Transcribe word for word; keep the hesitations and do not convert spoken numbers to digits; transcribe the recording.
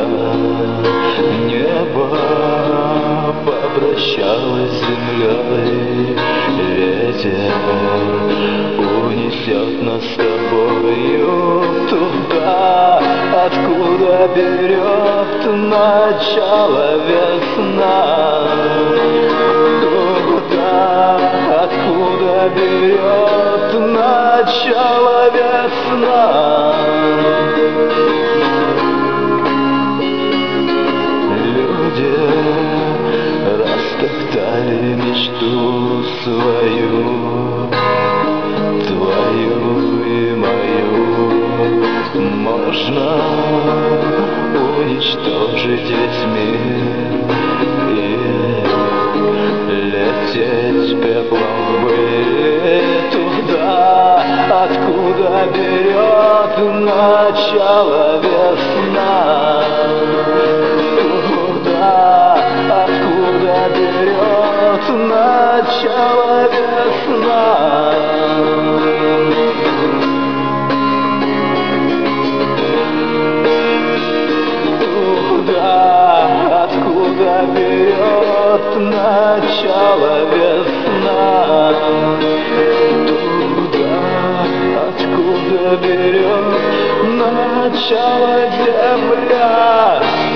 небо попрощалось с землей. Ветер унесет нас с тобою туда, откуда берет начало весна. Туда, откуда берет начало весна. Люди растоптали мечту свою, твою и мою. Можно уничтожить весь мир и лететь пеплом в пыль туда, откуда берет начало весна. Туда, откуда берет начало весна. Туда, откуда берет начало весна. Туда, откуда берет начало земля.